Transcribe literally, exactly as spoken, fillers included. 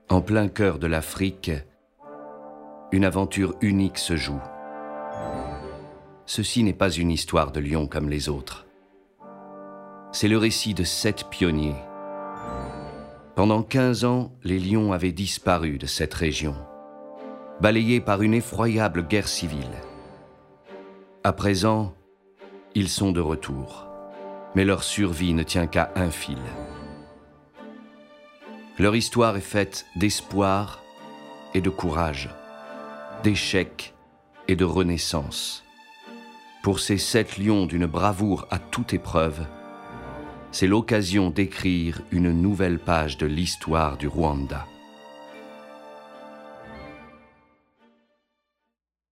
En plein cœur de l'Afrique, une aventure unique se joue. Ceci n'est pas une histoire de lion comme les autres. C'est le récit de sept pionniers. Pendant quinze ans, les lions avaient disparu de cette région, balayés par une effroyable guerre civile. À présent, ils sont de retour, mais leur survie ne tient qu'à un fil. Leur histoire est faite d'espoir et de courage, d'échecs et de renaissance. Pour ces sept lions d'une bravoure à toute épreuve, c'est l'occasion d'écrire une nouvelle page de l'histoire du Rwanda.